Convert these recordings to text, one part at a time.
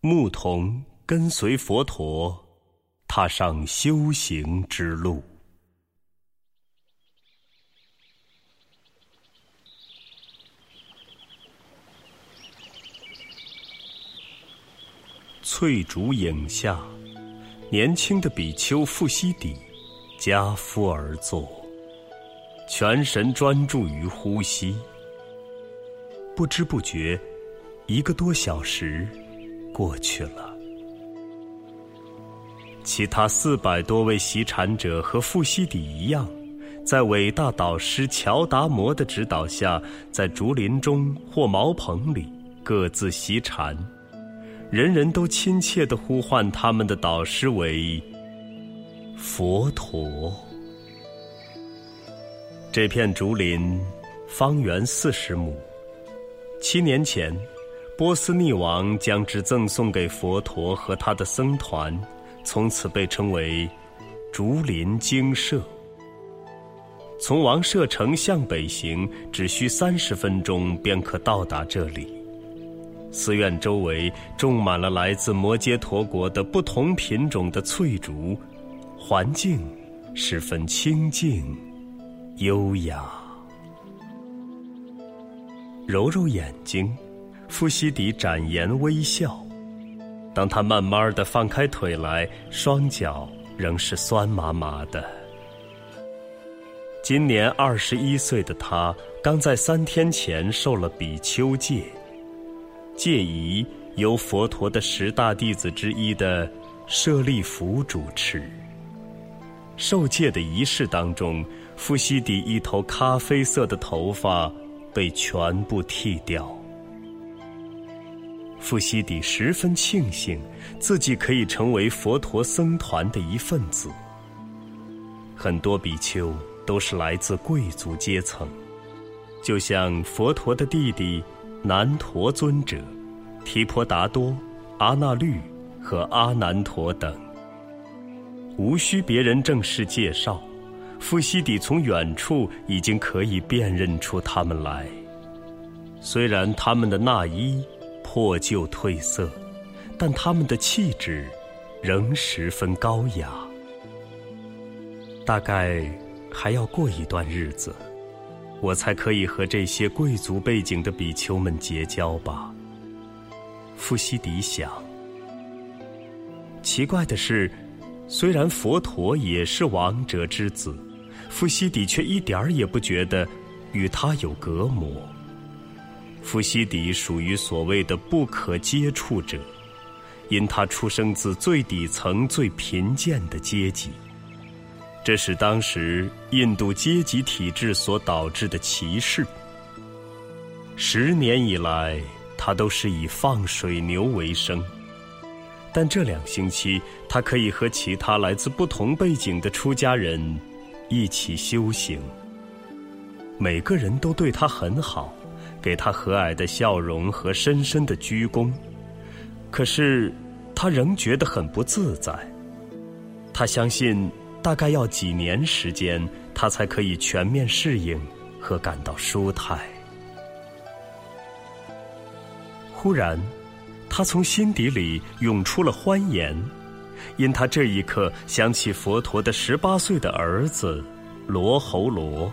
牧童跟随佛陀踏上修行之路。翠竹影下，年轻的比丘富悉底跏趺而坐，全神专注于呼吸。不知不觉1个多小时过去了。其他400多位习禅者和富悉底一样，在伟大导师乔达摩的指导下，在竹林中或茅棚里各自习禅，人人都亲切地呼唤他们的导师为佛陀。这片竹林方圆40亩，7年前波斯匿王将之赠送给佛陀和他的僧团，从此被称为竹林精舍。从王舍城向北行，只需30分钟便可到达这里。寺院周围种满了来自摩揭陀国的不同品种的翠竹，环境十分清静优雅。揉揉眼睛，富悉底展颜微笑。当他慢慢地放开腿来，双脚仍是酸麻麻的。今年21岁的他，刚在3天前受了比丘戒，戒仪由佛陀的10大弟子之一的舍利弗主持。受戒的仪式当中，富悉底一头咖啡色的头发被全部剃掉。富悉底十分庆幸自己可以成为佛陀僧团的一份子。很多比丘都是来自贵族阶层，就像佛陀的弟弟南陀尊者、提婆达多、阿那律和阿难陀等。无需别人正式介绍，富悉底从远处已经可以辨认出他们来。虽然他们的那衣破旧褪色，但他们的气质仍十分高雅。大概还要过一段日子，我才可以和这些贵族背景的比丘们结交吧。富悉底想。奇怪的是，虽然佛陀也是王者之子，富悉底却一点儿也不觉得与他有隔膜。富悉底属于所谓的不可接触者，因他出生自最底层最贫贱的阶级，这是当时印度阶级体制所导致的歧视。10年以来，他都是以放水牛为生，但这2星期，他可以和其他来自不同背景的出家人一起修行。每个人都对他很好，给他和蔼的笑容和深深的鞠躬。可是他仍觉得很不自在。他相信大概要几年时间，他才可以全面适应和感到舒泰。忽然，他从心底里涌出了欢颜，因他这一刻想起佛陀的18岁的儿子罗睺罗。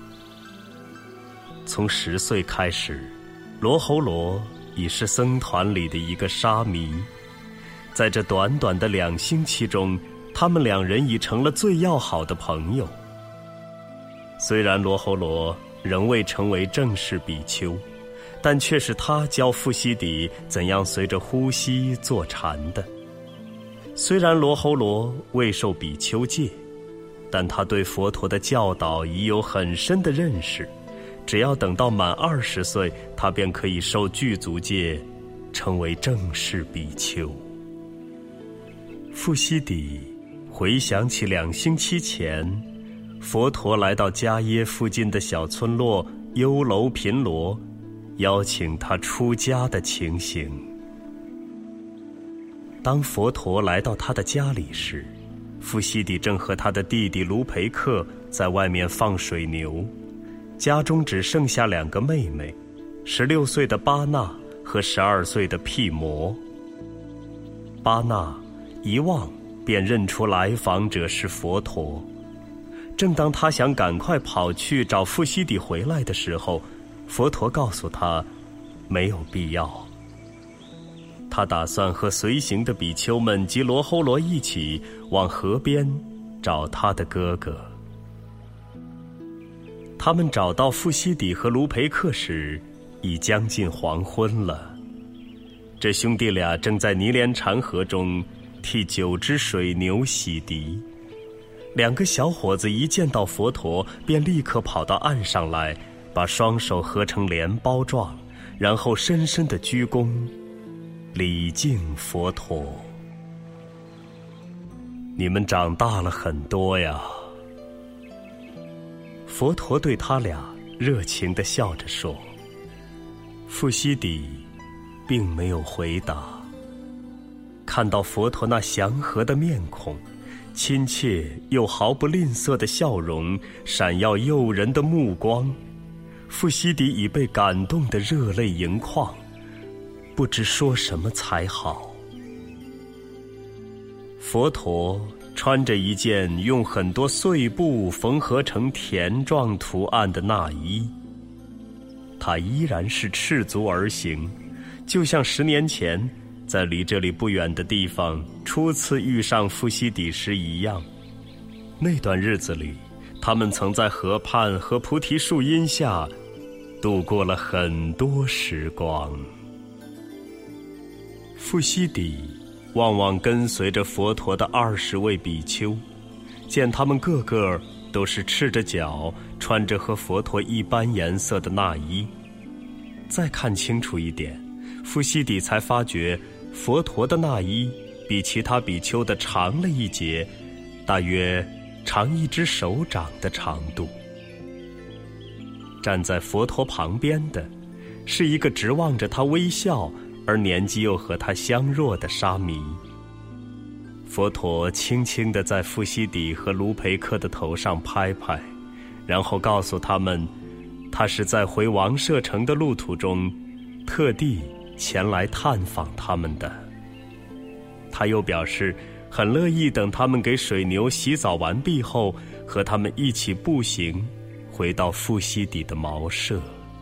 从10岁开始，罗睺罗已是僧团里的一个沙弥。在这短短的2星期中，他们2人已成了最要好的朋友。虽然罗睺罗仍未成为正式比丘，但却是他教富悉底怎样随着呼吸坐禅的。虽然罗睺罗未受比丘戒，但他对佛陀的教导已有很深的认识。只要等到满20岁，他便可以受具足戒，成为正式比丘。富悉底回想起2星期前，佛陀来到迦耶附近的小村落优楼频罗，邀请他出家的情形。当佛陀来到他的家里时，富悉底正和他的弟弟卢培克在外面放水牛，家中只剩下2个妹妹，16岁的巴纳和12岁的毗摩。 巴纳一望便认出来访者是佛陀。正当他想赶快跑去找富西底回来的时候，佛陀告诉他没有必要。他打算和随行的比丘们及罗睺罗一起往河边找他的哥哥。他们找到富西底和卢培克时，已将近黄昏了。这兄弟俩正在尼连禅河中替9只水牛洗涤。2个小伙子一见到佛陀，便立刻跑到岸上来，把双手合成莲包状，然后深深地鞠躬，礼敬佛陀。你们长大了很多呀。佛陀对他俩热情地笑着说。富西底并没有回答。看到佛陀那祥和的面孔，亲切又毫不吝啬的笑容，闪耀诱人的目光，富西底已被感动得热泪盈眶，不知说什么才好。佛陀穿着一件用很多碎布缝合成田状图案的衲衣，他依然是赤足而行，就像10年前在离这里不远的地方初次遇上富西底时一样。那段日子里，他们曾在河畔和菩提树荫下度过了很多时光。富西底望望跟随着佛陀的20位比丘，见他们个个都是赤着脚，穿着和佛陀一般颜色的衲衣。再看清楚一点，富西底才发觉佛陀的衲衣比其他比丘的长了一截，大约长1只手掌的长度。站在佛陀旁边的是一个直望着他微笑而年纪又和他相若的沙弥。佛陀轻轻地在富西底和卢培克的头上拍拍，然后告诉他们，他是在回王舍城的路途中特地前来探访他们的。他又表示很乐意等他们给水牛洗澡完毕后，和他们一起步行回到富西底的茅舍。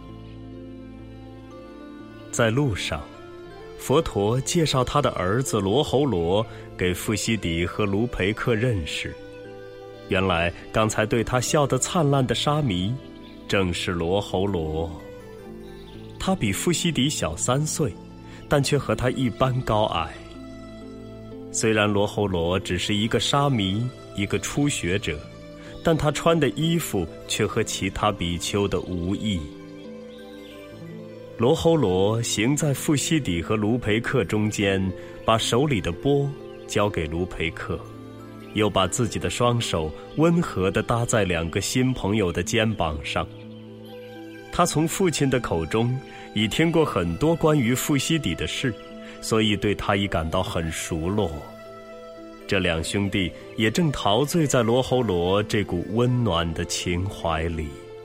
在路上，佛陀介绍他的儿子罗睺罗给富西底和卢培克认识。原来刚才对他笑得灿烂的沙弥正是罗睺罗。他比富西底小3岁，但却和他一般高矮。虽然罗睺罗只是一个沙弥，一个初学者，但他穿的衣服却和其他比丘的无异。罗睺罗行在富西底和卢培克中间，把手里的钵交给卢培克，又把自己的双手温和地搭在2个新朋友的肩膀上。他从父亲的口中已听过很多关于富西底的事，所以对他已感到很熟络。这2兄弟也正陶醉在罗睺罗这股温暖的情怀里。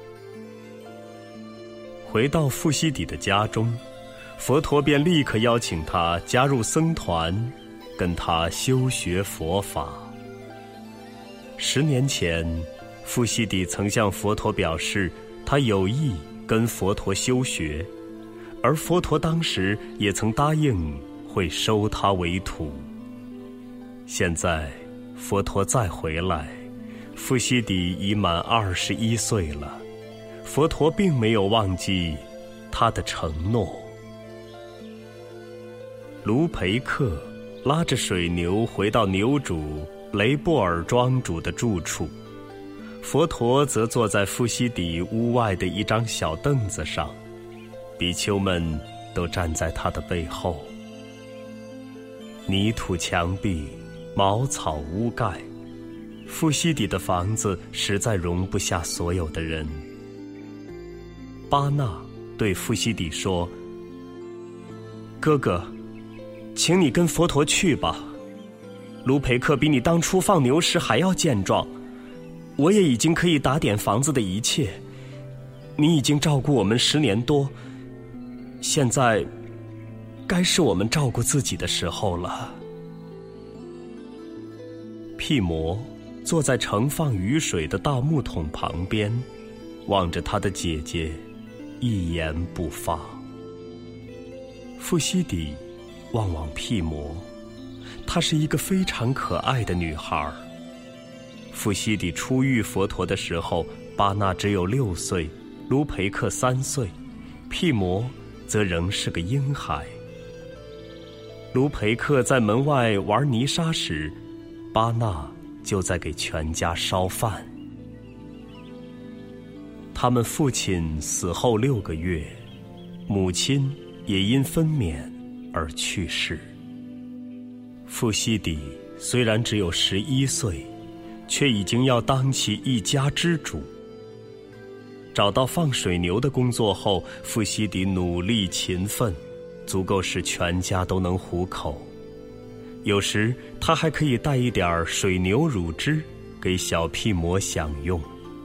回到富西底的家中，佛陀便立刻邀请他加入僧团，跟他修学佛法。10年前，富西底曾向佛陀表示他有意跟佛陀修学，而佛陀当时也曾答应会收他为徒。现在佛陀再回来，富西底已满21岁了，佛陀并没有忘记他的承诺。卢培克拉着水牛回到牛主雷布尔庄主的住处，佛陀则坐在富西底屋外的一张小凳子上，比丘们都站在他的背后。泥土墙壁，茅草屋盖，富西底的房子实在容不下所有的人。巴纳对富西底说：“哥哥，请你跟佛陀去吧。卢培克比你当初放牛时还要健壮，我也已经可以打点房子的一切。你已经照顾我们10年多，现在该是我们照顾自己的时候了。” 毗摩坐在盛放雨水的大木桶旁边，望着他的姐姐，一言不发。富西底望望毗摩，她是一个非常可爱的女孩。富西底初遇佛陀的时候，巴那只有6岁，卢培克3岁，毗摩则仍是个婴孩。卢培克在门外玩泥沙时，巴那就在给全家烧饭。他们父亲死后6个月，母亲也因分娩而去世。富西底虽然只有11岁，却已经要当起一家之主。找到放水牛的工作后，富西底努力勤奋，足够使全家都能糊口。有时他还可以带一点水牛乳汁给小毗摩享用。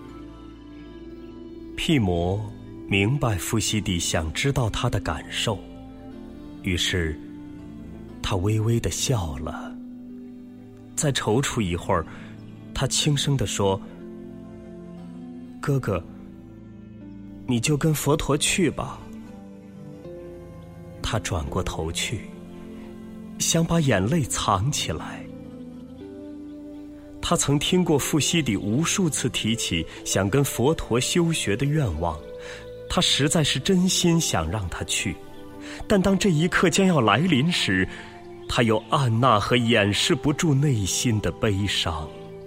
毗摩明白富西底想知道他的感受，于是他微微地笑了。再踌躇一会儿，他轻声地说：“哥哥，你就跟佛陀去吧。”他转过头去，想把眼泪藏起来。他曾听过富西底无数次提起想跟佛陀修学的愿望，他实在是真心想让他去，但当这一刻将要来临时，他又按捺和掩饰不住内心的悲伤。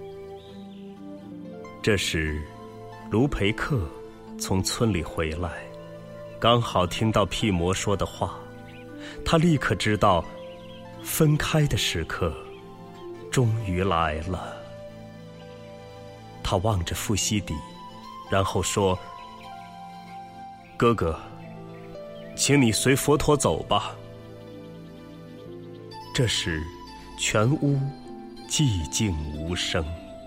这时，卢培克从村里回来，刚好听到毗摩说的话，他立刻知道分开的时刻终于来了。他望着富西底，然后说：“哥哥，请你随佛陀走吧。”这时，全屋寂静无声。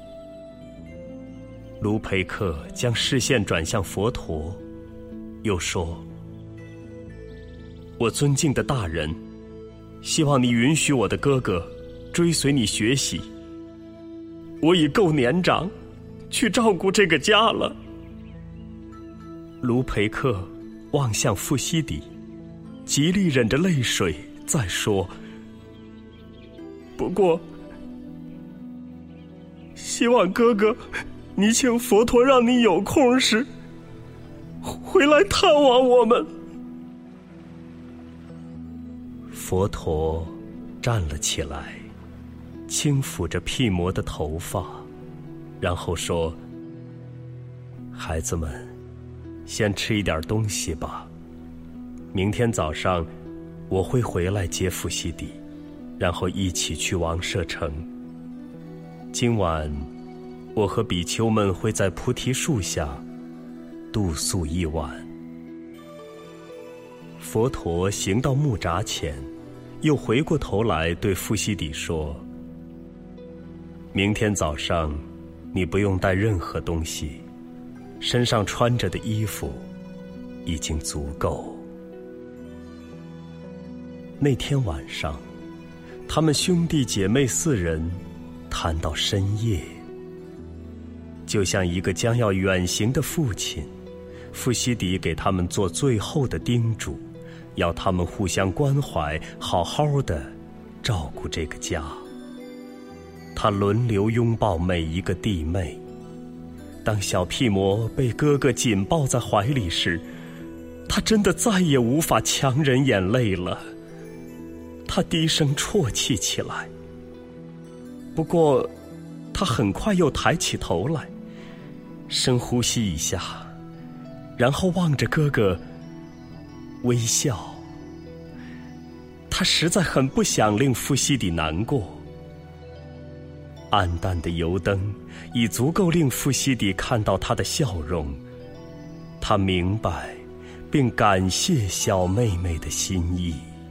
卢培克将视线转向佛陀，又说：“我尊敬的大人，希望你允许我的哥哥追随你学习。我已够年长，去照顾这个家了。”卢培克望向富西底，极力忍着泪水再说：“不过，希望哥哥你请佛陀让你有空时回来探望我们。”佛陀站了起来，轻抚着毗摩的头发，然后说：“孩子们，先吃一点东西吧。明天早上我会回来接富西底，然后一起去王舍城。今晚我和比丘们会在菩提树下度宿一晚。”佛陀行到木闸前，又回过头来对富西底说：“明天早上你不用带任何东西，身上穿着的衣服已经足够。”那天晚上，他们兄弟姐妹4人谈到深夜，就像一个将要远行的父亲，富西底给他们做最后的叮嘱，要他们互相关怀，好好的照顾这个家。他轮流拥抱每一个弟妹。当小毗摩被哥哥紧抱在怀里时，他真的再也无法强忍眼泪了。他低声啜泣起来。不过，他很快又抬起头来，深呼吸一下，然后望着哥哥微笑。他实在很不想令富西底难过。暗淡的油灯已足够令富西底看到他的笑容，他明白并感谢小妹妹的心意。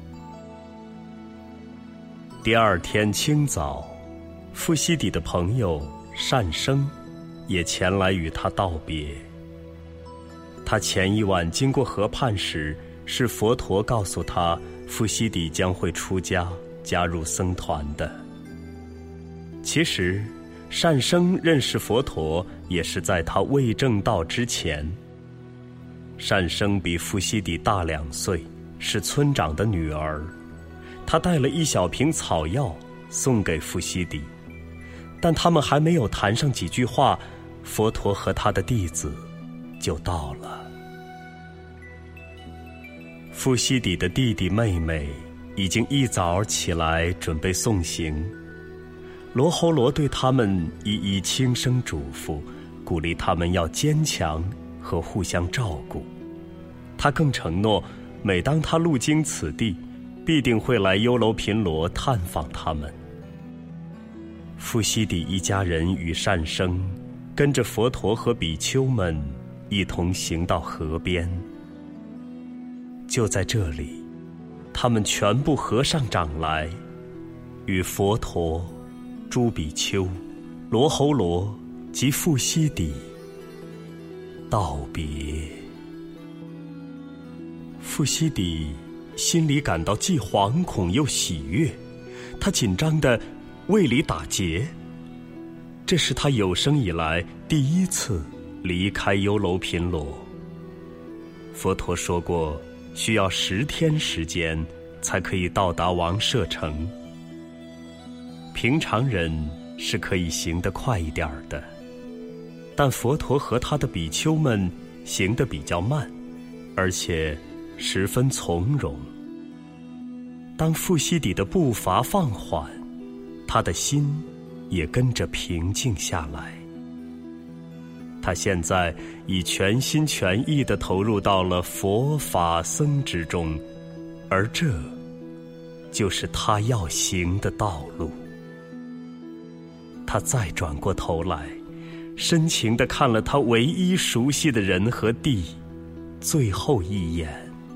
第2天清早，富西底的朋友善生也前来与他道别。他前一晚经过河畔时，是佛陀告诉他富西底将会出家加入僧团的。 其实善生认识佛陀也是在他未证道之前。善生比富西底大2岁，是村长的女儿。他带了1小瓶草药送给富西底，但他们还没有谈上几句话，佛陀和他的弟子就到了。富西底的弟弟妹妹已经一早起来准备送行。罗睺罗对他们一一轻声嘱咐，鼓励他们要坚强和互相照顾。他更承诺，每当他路经此地，必定会来优楼频罗探访他们。富西底一家人与善生跟着佛陀和比丘们一同行到河边。就在这里，他们全部合上掌来，与佛陀、诸比丘、罗睺罗及富西底道别。富西底心里感到既惶恐又喜悦，他紧张得胃里打结。这是他有生以来第1次离开优楼频罗。佛陀说过，需要10天时间才可以到达王舍城。平常人是可以行得快一点的，但佛陀和他的比丘们行得比较慢，而且十分从容。当富西底的步伐放缓，他的心也跟着平静下来。他现在已全心全意地投入到了佛法僧之中，而这就是他要行的道路。他再转过头来，深情地看了他唯一熟悉的人和地最后一眼。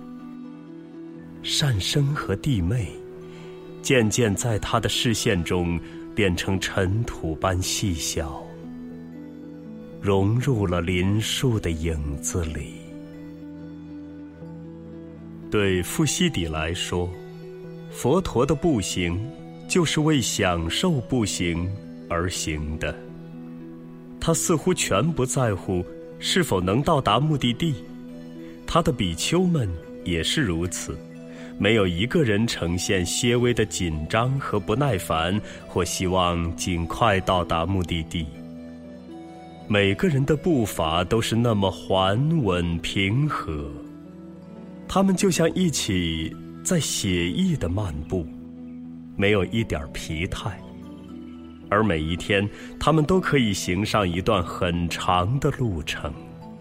善生和弟妹渐渐在他的视线中变成尘土般细小，融入了林树的影子里。对富西底来说，佛陀的步行就是为享受步行而行的。他似乎全不在乎是否能到达目的地，他的比丘们也是如此，没有一个人呈现些微的紧张和不耐烦，或希望尽快到达目的地。每个人的步伐都是那么缓稳平和，他们就像一起在写意的漫步，没有一点疲态。而每一天，他们都可以行上一段很长的路程。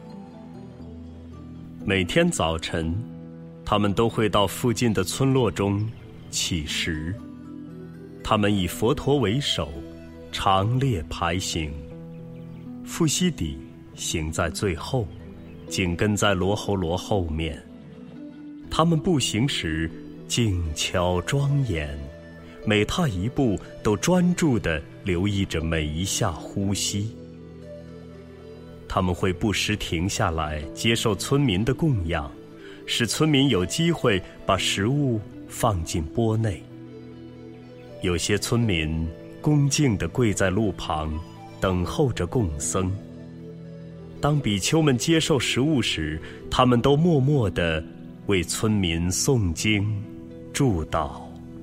每天早晨，他们都会到附近的村落中乞食。他们以佛陀为首，长列排行。富西底行在最后，紧跟在罗睺罗后面。他们步行时静悄庄严，每踏一步都专注地留意着每一下呼吸。他们会不时停下来接受村民的供养，使村民有机会把食物放进钵内。有些村民恭敬地跪在路旁，等候着供僧。当比丘们接受食物时，他们都默默地为村民诵经祝祷。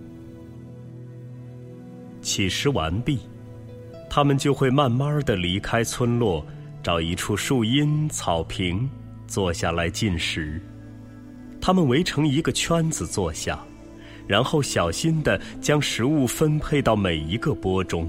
乞食完毕，他们就会慢慢地离开村落，找一处树荫草坪，坐下来进食。他们围成一个圈子坐下，然后小心地将食物分配到每一个钵中。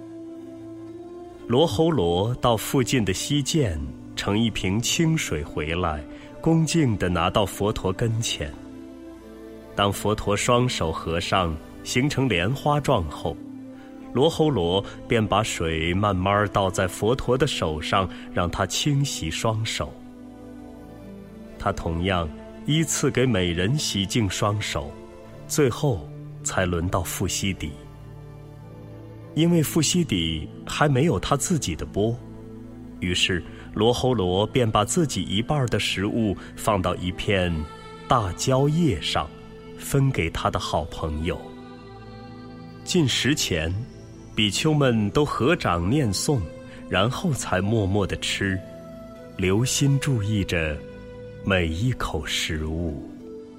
罗睺罗到附近的溪涧盛一瓶清水回来，恭敬地拿到佛陀跟前。当佛陀双手合上形成莲花状后，罗睺罗便把水慢慢倒在佛陀的手上，让他清洗双手。他同样依次给每人洗净双手，最后才轮到富西底。因为富西底还没有他自己的钵，于是罗睺罗便把自己一半的食物放到一片大蕉叶上，分给他的好朋友。进食前， 比丘们都合掌念诵，然后才默默地吃，留心注意着每一口食物。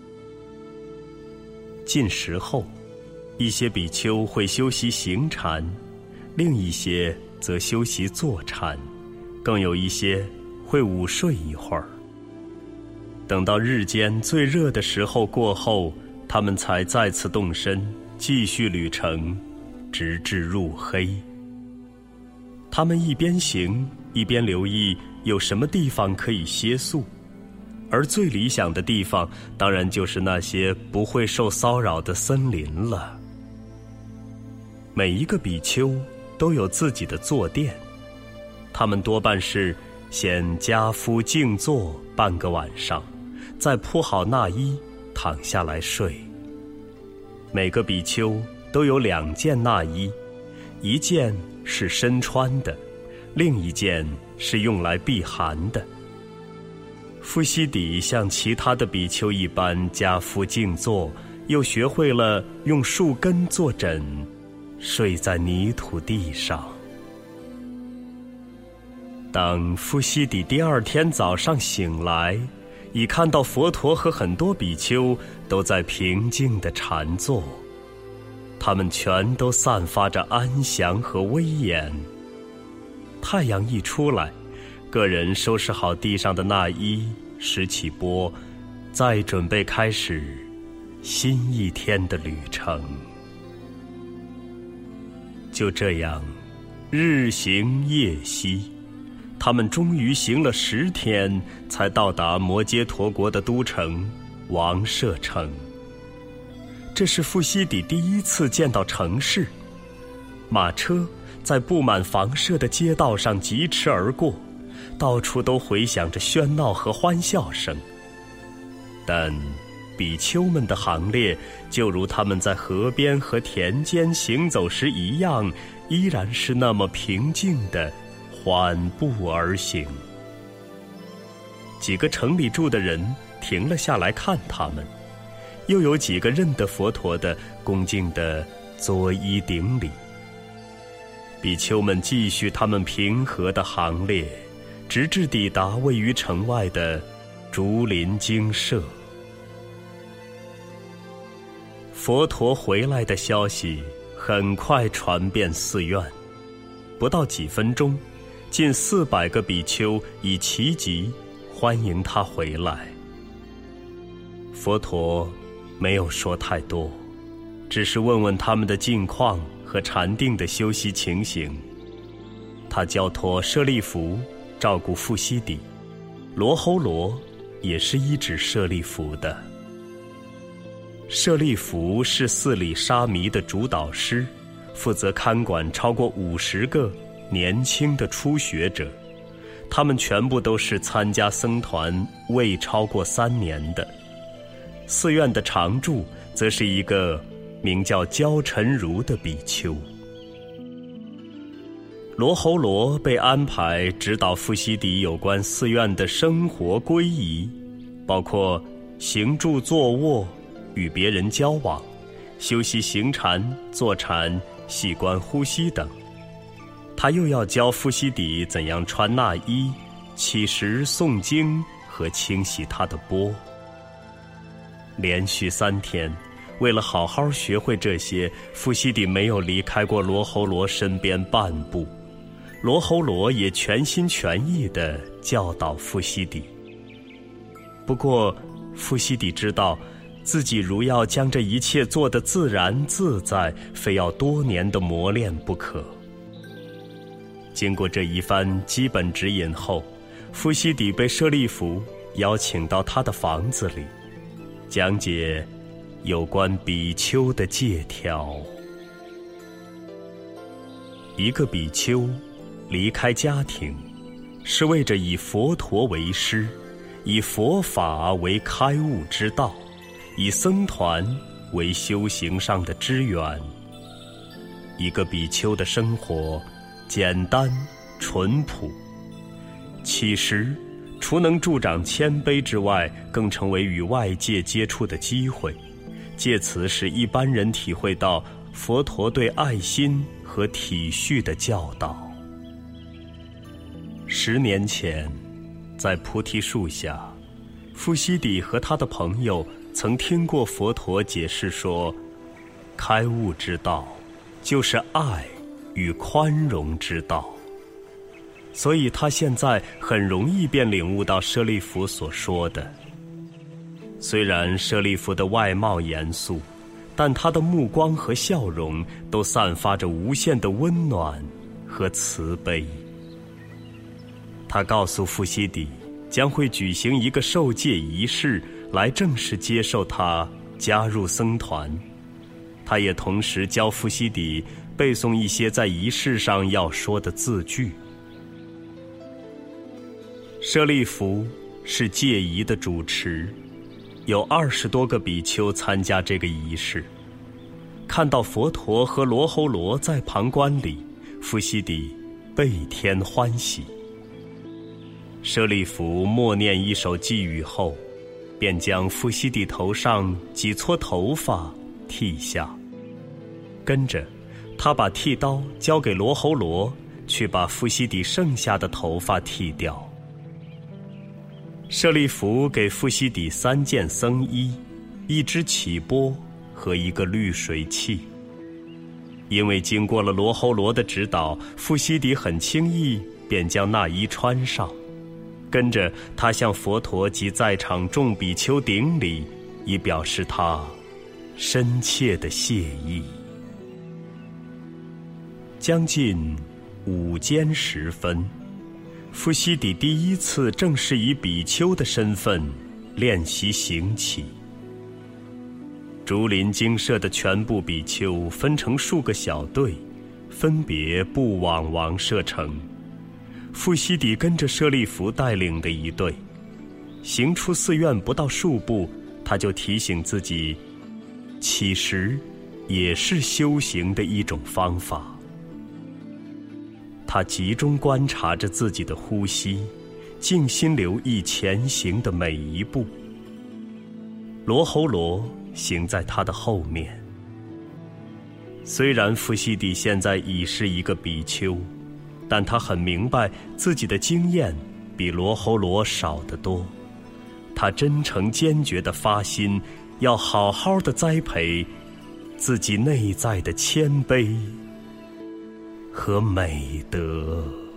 进食后，一些比丘会修习行禅，另一些则修习坐禅，更有一些会午睡一会儿。等到日间最热的时候过后，他们才再次动身，继续旅程，直至入黑。他们一边行，一边留意有什么地方可以歇宿，而最理想的地方，当然就是那些不会受骚扰的森林了。每一个比丘都有自己的坐垫，他们多半是先家夫静坐半个晚上，再铺好衲衣，躺下来睡。每个比丘都有2件衲衣，一件是身穿的，另一件是用来避寒的。富西底像其他的比丘一般家夫静坐，又学会了用树根做枕，睡在泥土地上。当富西底第2天早上醒来，已看到佛陀和很多比丘都在平静地禅坐，他们全都散发着安详和威严。太阳一出来，个人收拾好地上的衲衣，拾起钵，再准备开始新一天的旅程。就这样，日行夜息，他们终于行了10天，才到达摩揭陀国的都城王舍城。这是富西底第一次见到城市，马车在布满房舍的街道上疾驰而过，到处都回响着喧闹和欢笑声。但比丘们的行列，就如他们在河边和田间行走时一样，依然是那么平静地缓步而行。几个城里住的人停了下来看他们，又有几个认得佛陀的恭敬地作揖顶礼。比丘们继续他们平和的行列，直至抵达位于城外的竹林精舍。佛陀回来的消息很快传遍寺院，不到几分钟，近400个比丘以齐集欢迎他回来。佛陀没有说太多，只是问问他们的近况和禅定的修习情形。他交托舍利弗照顾富西底，罗睺罗也是依止舍利弗的。舍利弗是寺里沙弥的主导师，负责看管超过50个年轻的初学者，他们全部都是参加僧团未超过3年的。寺院的常住则是一个名叫焦陈如的比丘。罗睺罗被安排指导富西底有关寺院的生活规仪，包括行住坐卧、与别人交往、修习行禅、坐禅、细观呼吸等。他又要教富西底怎样穿衲衣、起食诵经和清洗他的钵。连续3天，为了好好学会这些，富西底没有离开过罗睺罗身边半步。罗睺罗也全心全意地教导富西底。不过，富西底知道，自己如要将这一切做得自然自在，非要多年的磨练不可。经过这一番基本指引后，富西底被舍利弗邀请到他的房子里，讲解有关比丘的戒条。一个比丘离开家庭，是为着以佛陀为师，以佛法为开悟之道，以僧团为修行上的支援。一个比丘的生活简单淳朴，其实除能助长谦卑之外，更成为与外界接触的机会，借此使一般人体会到佛陀对爱心和体恤的教导。10年前，在菩提树下，富西底和他的朋友曾听过佛陀解释说，开悟之道就是爱与宽容之道。所以他现在很容易便领悟到舍利弗所说的。虽然舍利弗的外貌严肃，但他的目光和笑容都散发着无限的温暖和慈悲。他告诉富西底，将会举行一个受戒仪式，来正式接受他加入僧团。他也同时教富西底背诵一些在仪式上要说的字句。舍利弗是戒仪的主持，有20多个比丘参加这个仪式。看到佛陀和罗睺罗在旁观里，富西底倍添欢喜。舍利弗默念一首偈语后，便将富西底头上几撮头发剃下，跟着他把剃刀交给罗睺罗，去把富西底剩下的头发剃掉。舍利弗给富西底3件僧衣、1只起钵和一个滤水器。因为经过了罗睺罗的指导，富西底很轻易便将那衣穿上，跟着他向佛陀及在场众比丘顶礼，以表示他深切的谢意。将近午间时分，富西底第一次正式以比丘的身份练习行乞。竹林精舍的全部比丘分成数个小队，分别步往王舍城。富西底跟着舍利弗带领的一队，行出寺院不到数步，他就提醒自己，乞食也是修行的一种方法。他集中观察着自己的呼吸，静心留意前行的每一步。罗睺罗行在他的后面。虽然富西底现在已是一个比丘，但他很明白自己的经验比罗睺罗少得多。他真诚坚决地发心，要好好地栽培自己内在的谦卑和美德。